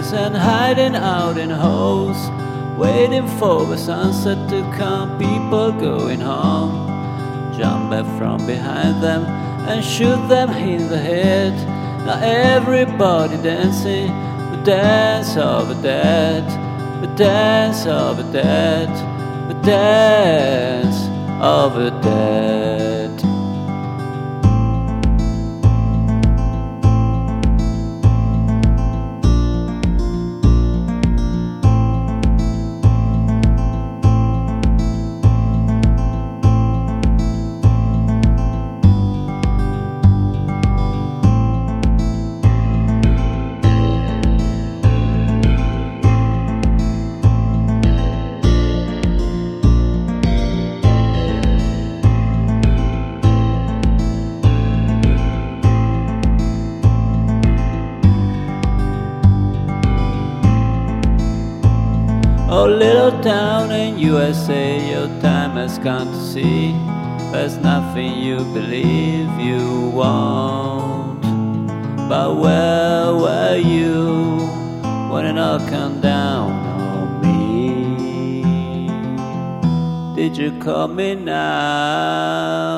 buildings and hiding out in holes, waiting for the sunset to come. People going home, jump back from behind them and shoot them in the head. Now everybody dancing, the dance of the dead, the dance of the dead, the dance of the dead. Oh, little town in USA, your time has come to see there's nothing you believe you want. But where were you when it all came down on me? Did you call me now?